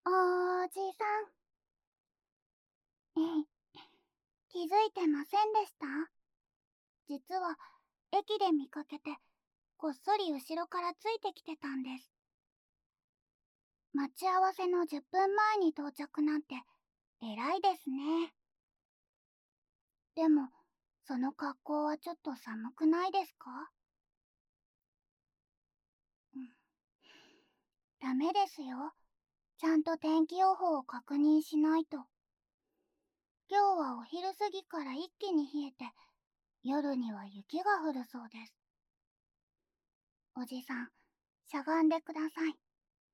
おじさん、気づいてませんでした？実は、駅で見かけて、こっそり後ろからついてきてたんです。待ち合わせの10分前に到着なんて、偉いですね。でも、その格好はちょっと寒くないですか？うん、ダメですよ。ちゃんと天気予報を確認しないと。今日はお昼過ぎから一気に冷えて、夜には雪が降るそうです。おじさん、しゃがんでください。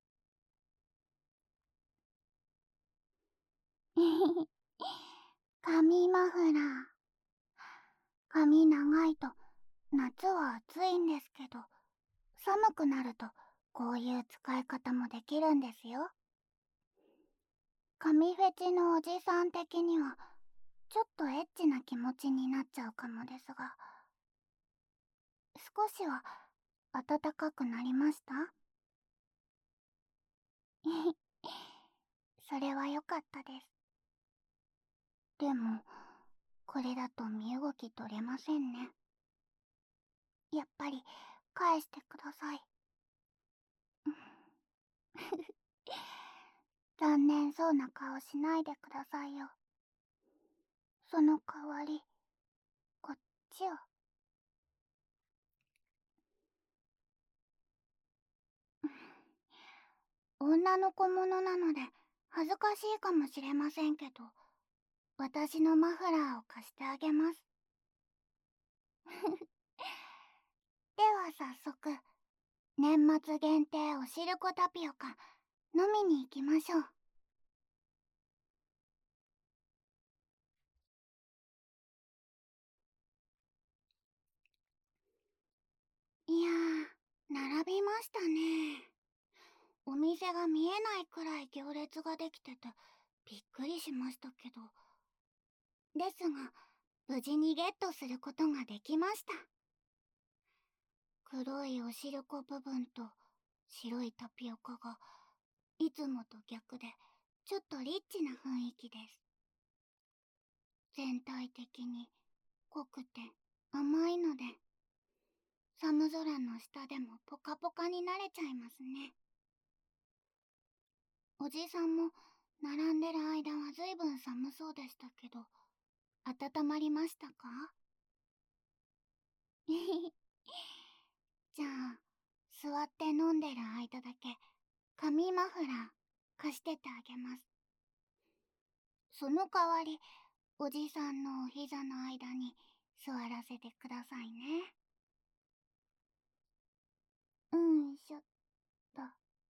髪マフラー。髪長いと夏は暑いんですけど、寒くなるとこういう使い方もできるんですよ。髪フェチのおじさん的にはちょっとエッチな気持ちになっちゃうかもですが、少しは暖かくなりました？それは良かったです。でも、これだと身動き取れませんね。やっぱり返してください。残念そうな顔しないでくださいよ。その代わり、こっちを。女の子ものなので恥ずかしいかもしれませんけど、私のマフラーを貸してあげます。では早速、年末限定おしるこタピオカ飲みに行きましょう。いやー、並びましたね。お店が見えないくらい行列ができててびっくりしましたけど、ですが無事にゲットすることができました。黒いおしるこ部分と白いタピオカがいつもと逆でちょっとリッチな雰囲気です。全体的に濃くて甘いので、寒空の下でもポカポカになれちゃいますね。おじさんも並んでる間はずいぶん寒そうでしたけど、温まりましたか？じゃあ、座って飲んでる間だけ紙マフラー貸してってあげます。その代わり、おじさんのお膝の間に座らせてくださいね。しょっと。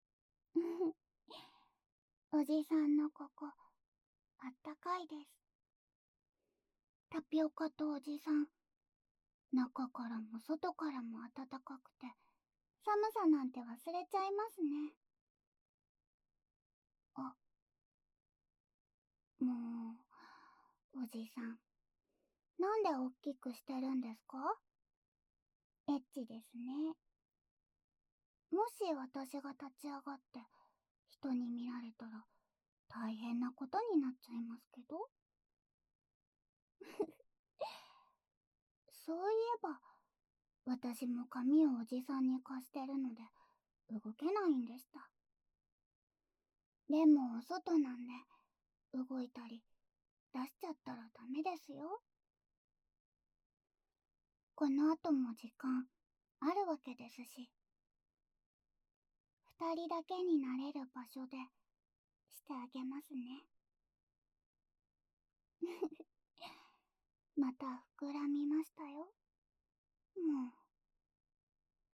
おじさんのここ、あったかいです。タピオカとおじさん、中からも外からも暖かくて、寒さなんて忘れちゃいますね。あ、もう、おじさん、なんでおっきくしてるんですか？エッチですね。もし私が立ち上がって人に見られたら大変なことになっちゃいますけど。そういえば、私も髪をおじさんに貸してるので動けないんでした。でもお外なんで動いたり出しちゃったらダメですよ。この後も時間あるわけですし、二人だけになれる場所でしてあげますね。また膨らみましたよ。もう